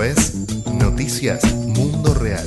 es Noticias Mundo Real.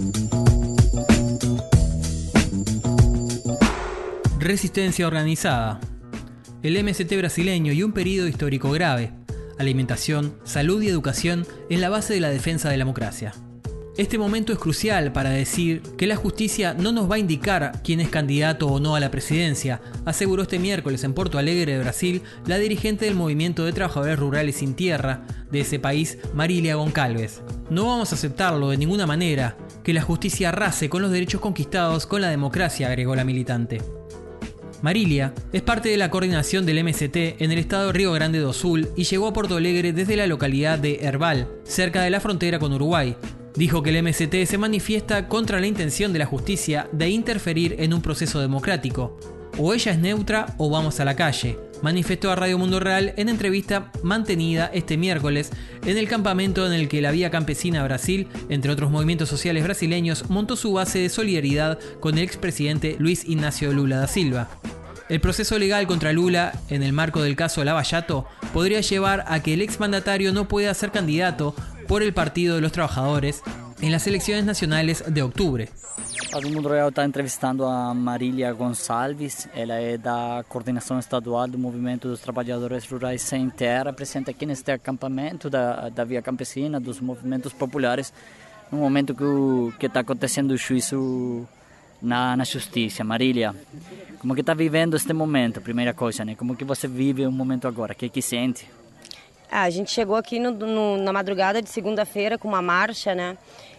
Resistencia organizada. El MST brasileño y un periodo histórico grave. Alimentación, salud y educación en la base de la defensa de la democracia. Este momento es crucial para decir que la justicia no nos va a indicar quién es candidato o no a la presidencia, aseguró este miércoles en Porto Alegre de Brasil la dirigente del Movimiento de Trabajadores Rurales Sin Tierra de ese país, Marília Goncalves. No vamos a aceptarlo de ninguna manera, que la justicia arrase con los derechos conquistados con la democracia, agregó la militante. Marília es parte de la coordinación del MST en el estado de Río Grande do Sul y llegó a Porto Alegre desde la localidad de Herval, cerca de la frontera con Uruguay. Dijo que el MST se manifiesta contra la intención de la justicia de interferir en un proceso democrático. O ella es neutra o vamos a la calle, manifestó a Radio Mundo Real en entrevista mantenida este miércoles en el campamento en el que la Vía Campesina Brasil, entre otros movimientos sociales brasileños, montó su base de solidaridad con el expresidente Luiz Inácio Lula da Silva. El proceso legal contra Lula, en el marco del caso Lava Jato, podría llevar a que el exmandatario no pueda ser candidato por el Partido de los Trabajadores en las elecciones nacionales de octubre. O Mundo Real está entrevistando a Marília Goncalves, ela é da coordenação estadual do Movimento dos Trabalhadores Rurais Sem Terra, presente aqui neste acampamento da Via Campesina, dos movimentos populares, no momento que está acontecendo o juízo na justiça. Marília, como que está vivendo este momento, primeira coisa, né? Como que você vive o momento agora, o que sente? A gente chegou aqui na madrugada de segunda-feira com uma marcha, né?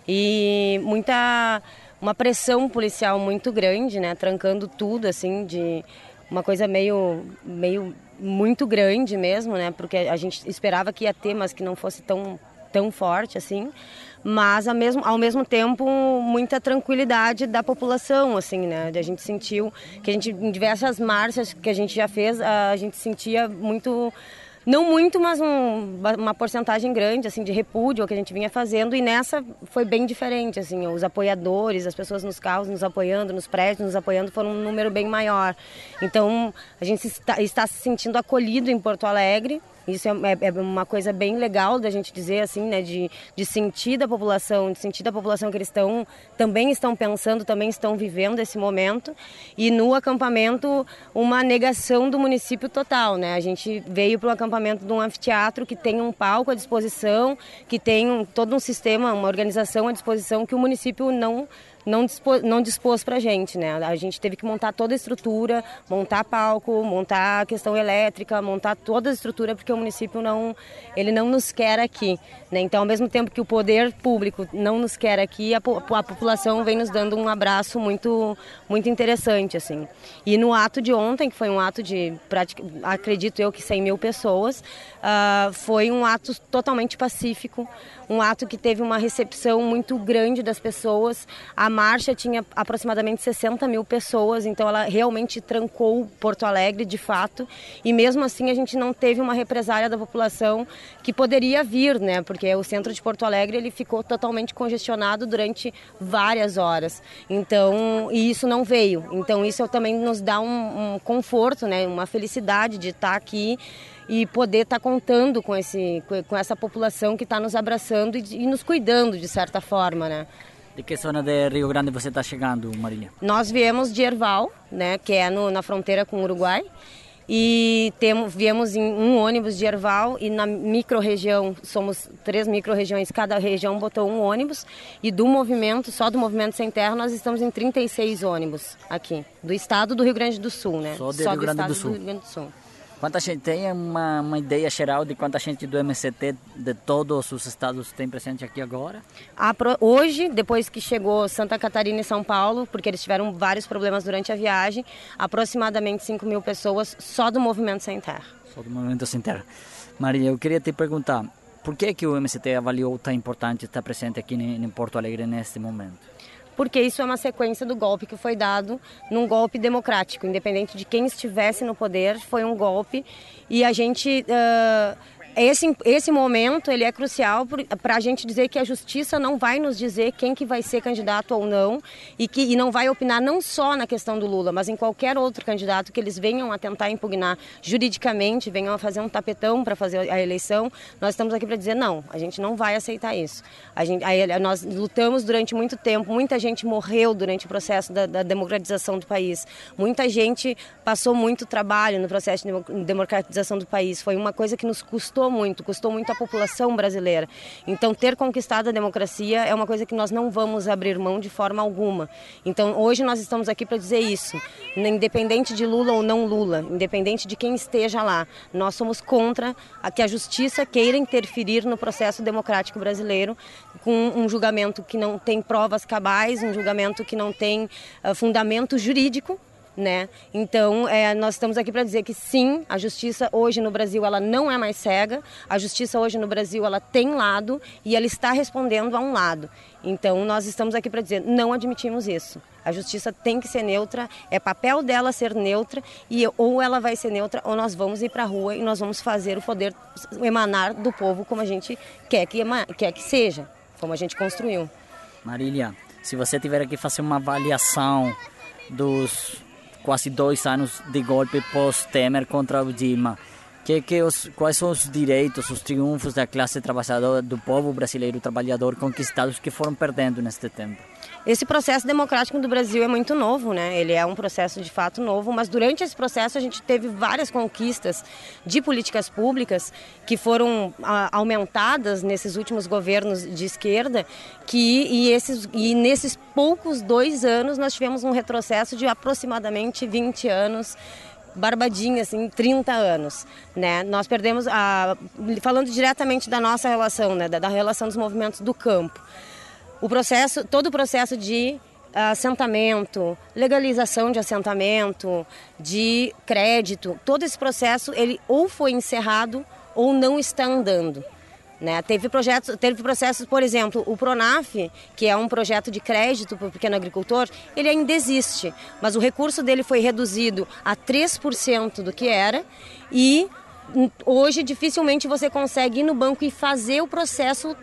E uma pressão policial muito grande, né? Trancando tudo, assim, de uma coisa meio muito grande mesmo, né? Porque a gente esperava que ia ter, mas que não fosse tão forte, assim. Mas ao mesmo tempo muita tranquilidade da população, assim, né? A gente sentiu que em diversas marchas que a gente já fez, a gente sentia muito, não muito, mas uma porcentagem grande, assim, de repúdio ao que a gente vinha fazendo, e nessa foi bem diferente, assim, os apoiadores, as pessoas nos carros nos apoiando, nos prédios nos apoiando, foram um número bem maior. Então a gente está se sentindo acolhido em Porto Alegre. Isso é uma coisa bem legal da gente dizer, assim, né, de sentir da população, que eles também estão pensando, também estão vivendo esse momento. E no acampamento, uma negação do município total, né? A gente veio para o acampamento de um anfiteatro que tem um palco à disposição, que tem todo um sistema, uma organização à disposição que o município não dispôs pra gente, né? A gente teve que montar toda a estrutura, montar palco, montar a questão elétrica, montar toda a estrutura, porque o município não nos quer aqui, né? Então, ao mesmo tempo que o poder público não nos quer aqui, a população vem nos dando um abraço muito, muito interessante, assim. E no ato de ontem, que foi um ato de, acredito eu, que 100 mil pessoas, foi um ato totalmente pacífico, um ato que teve uma recepção muito grande das pessoas. A marcha tinha aproximadamente 60 mil pessoas, então ela realmente trancou Porto Alegre, de fato, e mesmo assim a gente não teve uma represália da população que poderia vir, né? Porque o centro de Porto Alegre ele ficou totalmente congestionado durante várias horas, então, e isso não veio. Então isso também nos dá um conforto, né? Uma felicidade de estar aqui e poder estar contando com essa população que está nos abraçando e nos cuidando de certa forma, né? De que zona de Rio Grande você está chegando, Marília? Nós viemos de Herval, né, que é na fronteira com o Uruguai, e viemos em um ônibus de Herval, e na microrregião, somos 3 microrregiões, cada região botou um ônibus, e só do Movimento Sem Terra, nós estamos em 36 ônibus aqui, do estado do Rio Grande do Sul, né? Só do Rio Grande do Sul. Quanta gente tem uma ideia geral de quanta gente do MST de todos os estados tem presente aqui agora? Hoje, depois que chegou Santa Catarina e São Paulo, porque eles tiveram vários problemas durante a viagem, aproximadamente 5 mil pessoas só do Movimento Sem Terra. Só do Movimento Sem Terra. Marília, eu queria te perguntar, por que o MST avaliou tão importante estar presente aqui em Porto Alegre neste momento? Porque isso é uma sequência do golpe que foi dado num golpe democrático, independente de quem estivesse no poder, foi um golpe, e a gente esse momento ele é crucial para a gente dizer que a justiça não vai nos dizer quem que vai ser candidato ou não e não vai opinar não só na questão do Lula, mas em qualquer outro candidato que eles venham a tentar impugnar juridicamente, venham a fazer um tapetão para fazer a eleição. Nós estamos aqui para dizer não, a gente não vai aceitar isso. Nós lutamos durante muito tempo, muita gente morreu durante o processo da democratização do país, muita gente passou muito trabalho no processo de democratização do país, foi uma coisa que nos custou muito à população brasileira. Então, ter conquistado a democracia é uma coisa que nós não vamos abrir mão de forma alguma. Então, hoje nós estamos aqui para dizer isso, independente de Lula ou não Lula, independente de quem esteja lá, nós somos contra que a justiça queira interferir no processo democrático brasileiro com um julgamento que não tem provas cabais, um julgamento que não tem fundamento jurídico, né? Então, nós estamos aqui para dizer que sim, a justiça hoje no Brasil ela não é mais cega, a justiça hoje no Brasil ela tem lado e ela está respondendo a um lado. Então, nós estamos aqui para dizer, não admitimos isso. A justiça tem que ser neutra, é papel dela ser neutra e ou ela vai ser neutra ou nós vamos ir para a rua e nós vamos fazer o poder emanar do povo como a gente quer que seja, como a gente construiu. Marília, se você tiver que fazer uma avaliação dos quase 2 anos de golpe pós-Temer contra o Dilma, quais são os direitos, os triunfos da classe trabalhadora, do povo brasileiro trabalhador conquistados que foram perdendo neste tempo? Esse processo democrático do Brasil é muito novo, né? Ele é um processo de fato novo, mas durante esse processo a gente teve várias conquistas de políticas públicas que foram aumentadas nesses últimos governos de esquerda, e nesses poucos 2 anos nós tivemos um retrocesso de aproximadamente 20 anos, barbadinha, assim, 30 anos, né? Nós perdemos, falando diretamente da nossa relação, né? Da relação dos movimentos do campo. Todo o processo de assentamento, legalização de assentamento, de crédito, todo esse processo ele ou foi encerrado ou não está andando, né? Teve processos, por exemplo, o Pronaf, que é um projeto de crédito para o pequeno agricultor, ele ainda existe, mas o recurso dele foi reduzido a 3% do que era e hoje dificilmente você consegue ir no banco e fazer o processo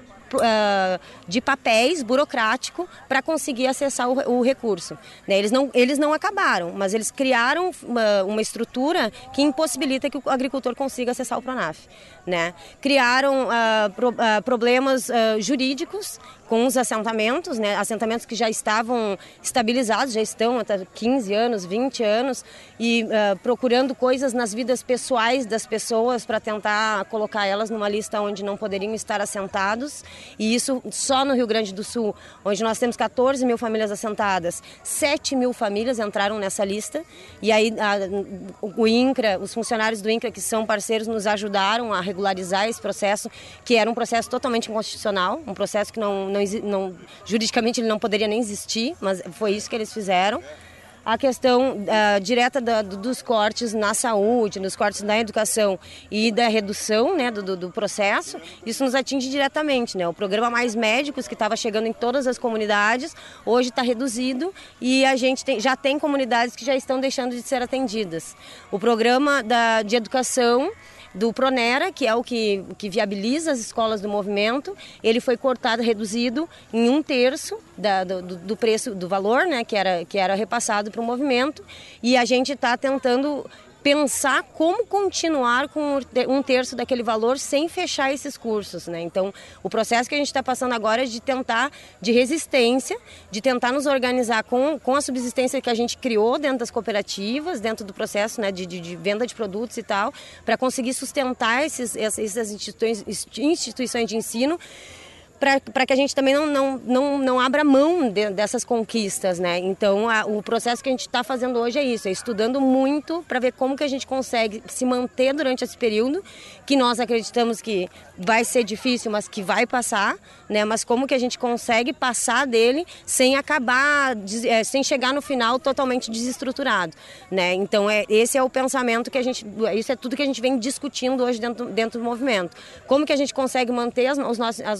de papéis burocrático para conseguir acessar o recurso, né? Eles não acabaram, mas eles criaram uma estrutura que impossibilita que o agricultor consiga acessar o Pronaf, né? Criaram problemas jurídicos com os assentamentos, né? Assentamentos que já estavam estabilizados, já estão há 15 anos, 20 anos, e procurando coisas nas vidas pessoais das pessoas para tentar colocar elas numa lista onde não poderiam estar assentados. E isso só no Rio Grande do Sul, onde nós temos 14 mil famílias assentadas, 7 mil famílias entraram nessa lista. E aí o INCRA, os funcionários do INCRA que são parceiros nos ajudaram a regularizar esse processo, que era um processo totalmente inconstitucional, um processo que juridicamente ele não poderia nem existir, mas foi isso que eles fizeram. A questão direta dos cortes na saúde, dos cortes na educação e da redução, né, do processo, isso nos atinge diretamente, né? O programa Mais Médicos, que estava chegando em todas as comunidades, hoje está reduzido e a gente já tem comunidades que já estão deixando de ser atendidas. O programa de educação do Pronera, que é o que viabiliza as escolas do movimento, ele foi cortado, reduzido em 1/3 do preço, do valor, né, que era repassado para o movimento, e a gente está tentando pensar como continuar com 1/3 daquele valor sem fechar esses cursos, né? Então, o processo que a gente está passando agora é de resistência, de tentar nos organizar com a subsistência que a gente criou dentro das cooperativas, dentro do processo, né, de venda de produtos e tal, para conseguir sustentar essas instituições de ensino, para que a gente também não abra mão dessas conquistas, né? Então, o processo que a gente está fazendo hoje é isso, é estudando muito para ver como que a gente consegue se manter durante esse período, que nós acreditamos que vai ser difícil, mas que vai passar, né? Mas como que a gente consegue passar dele sem sem chegar no final totalmente desestruturado, né? Então, esse é o pensamento isso é tudo que a gente vem discutindo hoje dentro do movimento. Como que a gente consegue manter as nossas instituições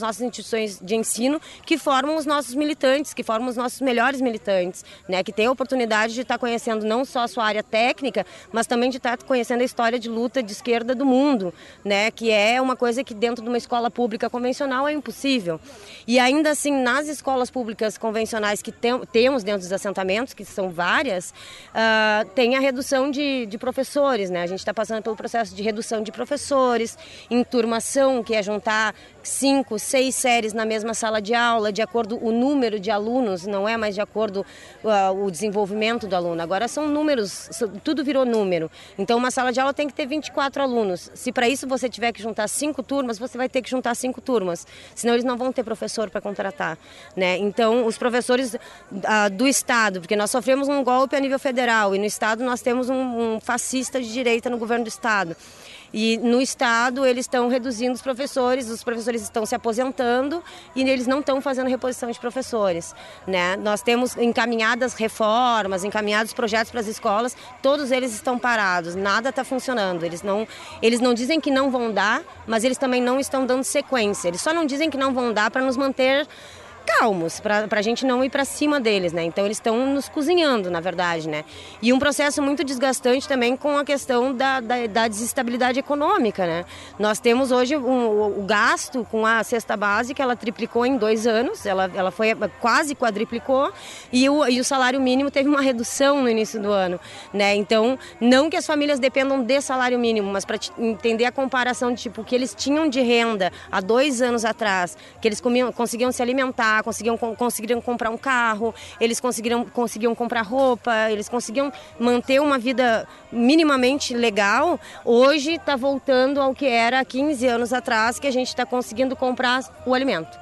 instituições de ensino que formam os nossos militantes, que formam os nossos melhores militantes, né? Que têm a oportunidade de estar conhecendo não só a sua área técnica, mas também de estar conhecendo a história de luta de esquerda do mundo, né? Que é uma coisa que dentro de uma escola pública convencional é impossível. E ainda assim, nas escolas públicas convencionais que temos dentro dos assentamentos, que são várias, tem a redução de professores, né? A gente está passando pelo processo de redução de professores, enturmação, que é juntar 5, 6 séries na mesma sala de aula, de acordo com o número de alunos, não é mais de acordo o desenvolvimento do aluno. Agora são números, tudo virou número. Então uma sala de aula tem que ter 24 alunos. Se para isso você tiver que juntar 5 turmas, você vai ter que juntar 5 turmas. Senão eles não vão ter professor para contratar, né? Então os professores do Estado, porque nós sofremos um golpe a nível federal e no Estado nós temos um fascista de direita no governo do Estado. E no Estado eles estão reduzindo os professores estão se aposentando e eles não estão fazendo reposição de professores, né? Nós temos encaminhadas reformas, encaminhados projetos para as escolas, todos eles estão parados, nada está funcionando. Eles não dizem que não vão dar, mas eles também não estão dando sequência. Eles só não dizem que não vão dar para nos manter calmos, para a gente não ir para cima deles, né? Então eles estão nos cozinhando, na verdade, né? E um processo muito desgastante também com a questão da desestabilidade econômica, né? Nós temos hoje o gasto com a cesta básica, ela triplicou em 2 anos, ela foi quase quadriplicou e o salário mínimo teve uma redução no início do ano, né? Então, não que as famílias dependam de salário mínimo, mas para entender a comparação de tipo o que eles tinham de renda há 2 anos atrás, que eles conseguiam se alimentar, conseguiram comprar um carro, eles conseguiam comprar roupa, eles conseguiam manter uma vida minimamente legal. Hoje está voltando ao que era há 15 anos atrás, que a gente está conseguindo comprar o alimento.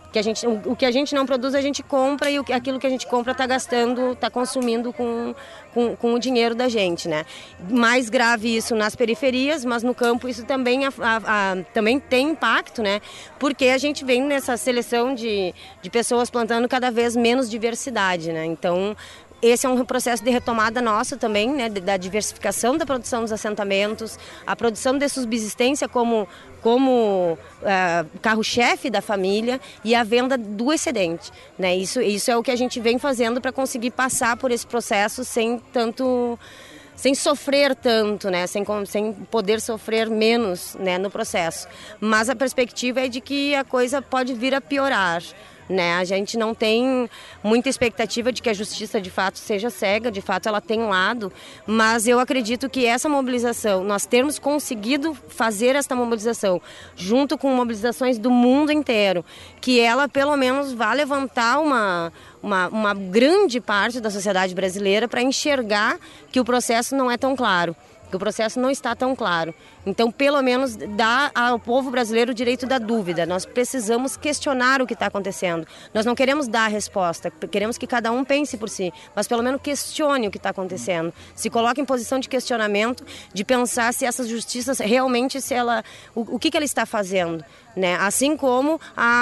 O que a gente não produz, a gente compra e aquilo que a gente compra está gastando, está consumindo com o dinheiro da gente, né? Mais grave isso nas periferias, mas no campo isso também, também tem impacto, né? Porque a gente vem nessa seleção de pessoas plantando cada vez menos diversidade, né? Então, esse é um processo de retomada nossa também, né, da diversificação da produção dos assentamentos, a produção de subsistência como carro-chefe da família e a venda do excedente, né? Isso é o que a gente vem fazendo para conseguir passar por esse processo sem sofrer tanto, né? Sem poder sofrer menos, né, no processo. Mas a perspectiva é de que a coisa pode vir a piorar, né? A gente não tem muita expectativa de que a justiça de fato seja cega, de fato ela tem um lado, mas eu acredito que essa mobilização, nós termos conseguido fazer esta mobilização junto com mobilizações do mundo inteiro, que ela pelo menos vai levantar uma grande parte da sociedade brasileira para enxergar que o processo não é tão claro, que o processo não está tão claro. Então, pelo menos, dá ao povo brasileiro o direito da dúvida. Nós precisamos questionar o que está acontecendo. Nós não queremos dar a resposta, queremos que cada um pense por si, mas pelo menos questione o que está acontecendo. Se coloque em posição de questionamento, de pensar se essa justiça realmente, o que ela está fazendo, né? Assim como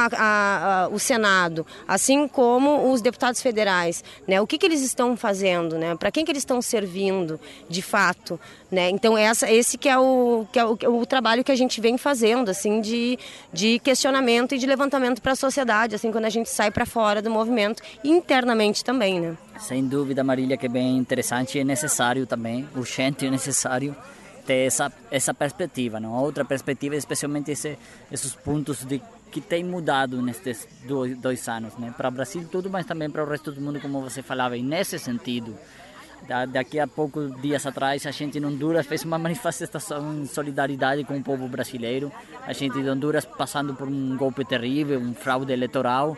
o Senado, assim como os deputados federais, né? O que eles estão fazendo, né? Para quem que eles estão servindo, de fato, né? Então, esse que é o trabalho que a gente vem fazendo, assim, de questionamento e de levantamento para a sociedade, assim, quando a gente sai para fora do movimento, e internamente também, né? Sem dúvida, Marília, que é bem interessante e é necessário também, urgente e necessário ter essa perspectiva, não? Outra perspectiva, especialmente esses pontos que tem mudado nestes 2 anos, né? Para o Brasil tudo, mas também para o resto do mundo, como você falava, e nesse sentido, daqui a poucos dias atrás, a gente em Honduras fez uma manifestação de solidariedade com o povo brasileiro. A gente em Honduras passando por um golpe terrível, um fraude eleitoral,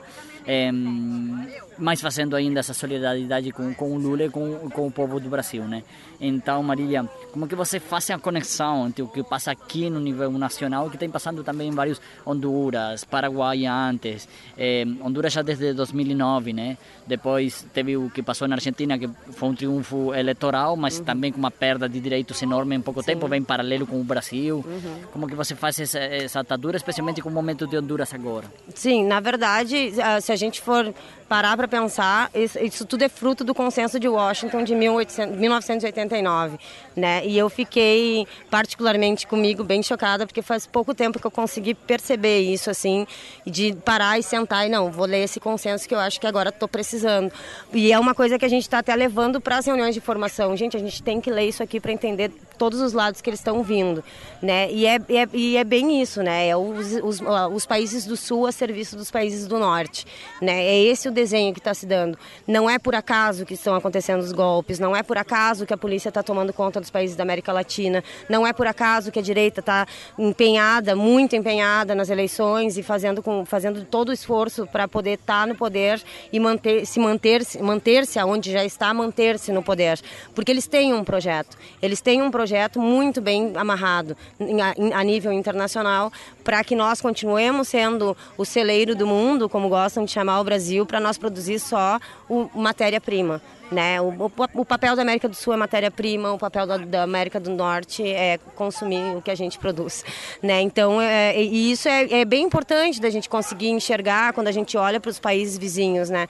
mas fazendo ainda essa solidariedade com o Lula e com o povo do Brasil, né? Então, Marília, como que você faz a conexão entre o que passa aqui no nível nacional, que tem passando também em vários Honduras, Paraguai antes, Honduras já desde 2009, né? Depois teve o que passou na Argentina, que foi um triunfo eleitoral, mas também com uma perda de direitos enorme em pouco tempo, bem paralelo com o Brasil. Como que você faz essa atadura, especialmente com o momento de Honduras agora? Sim, na verdade, se a gente for parar para pensar, isso tudo é fruto do consenso de Washington de 1989, né? E eu fiquei particularmente comigo bem chocada, porque faz pouco tempo que eu consegui perceber isso, assim, de parar e sentar e não, vou ler esse consenso que eu acho que agora estou precisando. E é uma coisa que a gente está até levando para as reuniões de formação. Gente, a gente tem que ler isso aqui para entender todos os lados que eles estão vindo, né? E é bem isso, né? É os países do Sul a serviço dos países do Norte, né? É esse o desenho que está se dando. Não é por acaso que estão acontecendo os golpes, não é por acaso que a polícia está tomando conta dos países da América Latina, não é por acaso que a direita está empenhada, muito empenhada nas eleições e fazendo todo o esforço para poder estar no poder e manter-se aonde já está, manter-se no poder. Porque eles têm um projeto muito bem amarrado a nível internacional para que nós continuemos sendo o celeiro do mundo, como gostam de chamar o Brasil, para nós produzir só matéria-prima. Né? O papel da América do Sul é matéria-prima, o papel da América do Norte é consumir o que a gente produz, né? Então, isso é bem importante da gente conseguir enxergar quando a gente olha para os países vizinhos, né?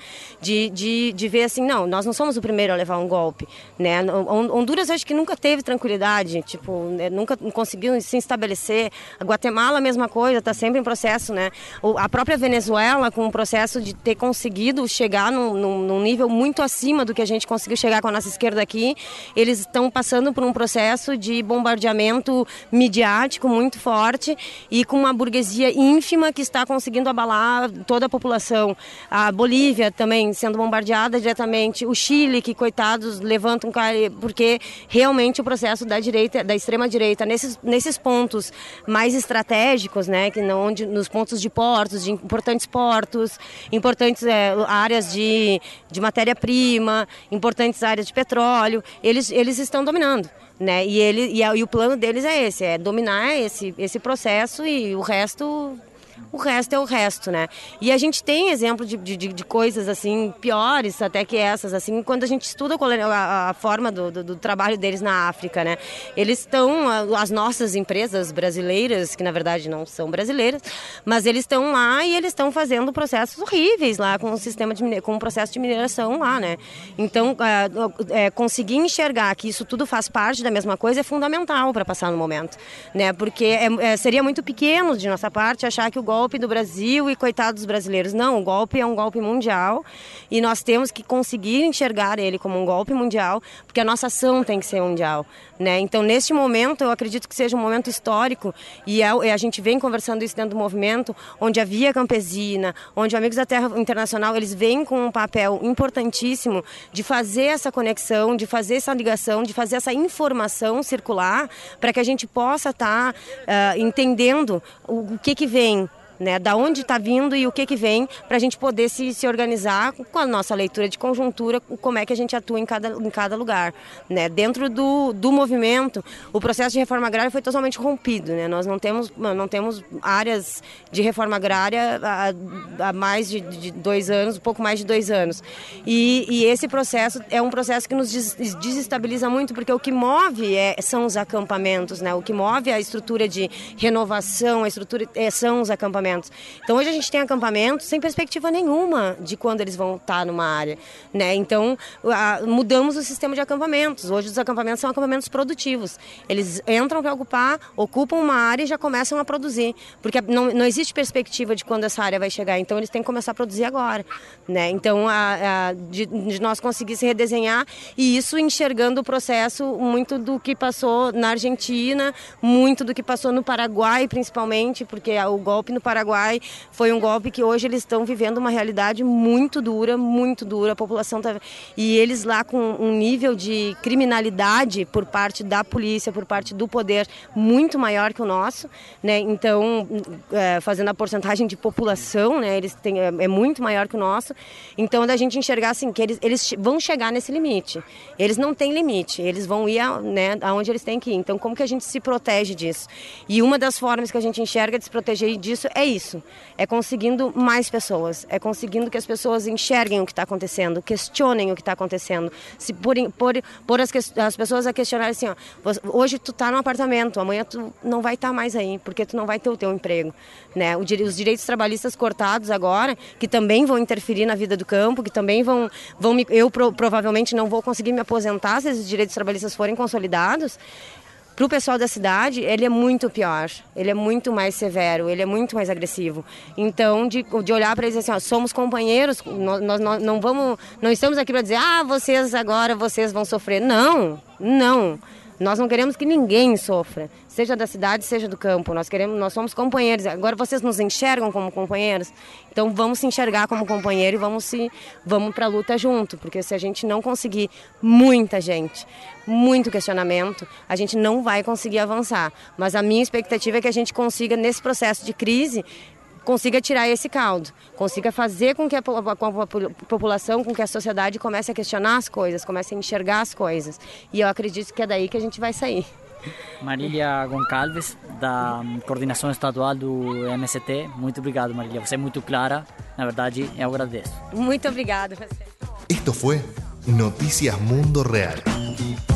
De ver assim, não, nós não somos o primeiro a levar um golpe, né? Honduras acho que nunca teve tranquilidade, tipo, nunca conseguiu se estabelecer. A Guatemala a mesma coisa, está sempre em processo, né? A própria Venezuela com o processo de ter conseguido chegar num nível muito acima do que a gente conseguiu chegar com a nossa esquerda aqui, eles estão passando por um processo de bombardeamento midiático muito forte e com uma burguesia ínfima que está conseguindo abalar toda a população. A Bolívia também sendo bombardeada diretamente, o Chile, que coitados levantam porque realmente o processo da direita, da extrema direita, nesses pontos mais estratégicos, né, nos pontos de portos, de importantes portos, importantes áreas de matéria-prima, importantes áreas de petróleo, eles estão dominando, né? E o plano deles é esse, é dominar esse processo e o resto é o resto, né? E a gente tem exemplo de coisas assim piores até que essas, assim, quando a gente estuda a forma do trabalho deles na África, né? Eles estão, as nossas empresas brasileiras, que na verdade não são brasileiras, mas eles estão lá e eles estão fazendo processos horríveis lá com o processo de mineração lá, né? Então, conseguir enxergar que isso tudo faz parte da mesma coisa é fundamental para passar no momento, né? Porque seria muito pequeno de nossa parte achar que o golpe do Brasil e coitados dos brasileiros. Não, o golpe é um golpe mundial e nós temos que conseguir enxergar ele como um golpe mundial, porque a nossa ação tem que ser mundial, né? Então, neste momento, eu acredito que seja um momento histórico e a gente vem conversando isso dentro do movimento, onde a Via Campesina, onde o Amigos da Terra Internacional, eles vêm com um papel importantíssimo de fazer essa conexão, de fazer essa ligação, de fazer essa informação circular para que a gente possa estar entendendo o que vem, né, da onde está vindo e o que vem, para a gente poder se organizar com a nossa leitura de conjuntura, como é que a gente atua em cada lugar, né? Dentro do movimento, o processo de reforma agrária foi totalmente rompido, né? Nós não temos áreas de reforma agrária há mais de 2 anos, um pouco mais de 2 anos. E esse processo é um processo que nos desestabiliza muito, porque o que move são os acampamentos, né? O que move a estrutura de renovação, são os acampamentos. Então hoje a gente tem acampamentos sem perspectiva nenhuma de quando eles vão estar numa área, né? Então mudamos o sistema de acampamentos. Hoje os acampamentos são acampamentos produtivos. Eles entram para ocupam uma área e já começam a produzir, porque não existe perspectiva de quando essa área vai chegar. Então eles têm que começar a produzir agora, né? Então de nós conseguir se redesenhar e isso enxergando o processo muito do que passou na Argentina, muito do que passou no Paraguai, principalmente, porque o golpe no Paraguai foi um golpe que hoje eles estão vivendo uma realidade muito dura, a população está... E eles lá com um nível de criminalidade por parte da polícia, por parte do poder, muito maior que o nosso, né? Então, fazendo a porcentagem de população, né, eles têm, é muito maior que o nosso. Então, da gente enxergar assim, que eles vão chegar nesse limite. Eles não têm limite, eles vão ir aonde eles têm que ir. Então, como que a gente se protege disso? E uma das formas que a gente enxerga de se proteger disso é isso, é conseguindo mais pessoas, é conseguindo que as pessoas enxerguem o que está acontecendo, questionem o que está acontecendo, se por as pessoas a questionarem assim, ó, hoje tu está no apartamento, amanhã tu não vai estar mais aí, porque tu não vai ter o teu emprego, né? Os direitos trabalhistas cortados agora, que também vão interferir na vida do campo, que também provavelmente não vou conseguir me aposentar se esses direitos trabalhistas forem consolidados. Para o pessoal da cidade, ele é muito pior, ele é muito mais severo, ele é muito mais agressivo. Então, de olhar para eles assim, ó, somos companheiros, nós não estamos aqui para dizer, vocês vão sofrer. Não. Nós não queremos que ninguém sofra, seja da cidade, seja do campo. Nós somos companheiros. Agora vocês nos enxergam como companheiros, então vamos se enxergar como companheiro e vamos para a luta junto, porque se a gente não conseguir muita gente, muito questionamento, a gente não vai conseguir avançar. Mas a minha expectativa é que a gente consiga, nesse processo de crise, consiga tirar esse caldo, consiga fazer com que a população, com que a sociedade comece a questionar as coisas, comece a enxergar as coisas. E eu acredito que é daí que a gente vai sair. Marília Goncalves, da Coordenação Estadual do MST. Muito obrigado, Marília. Você é muito clara. Na verdade, eu agradeço. Muito obrigada. Esto fue Noticias Mundo Real.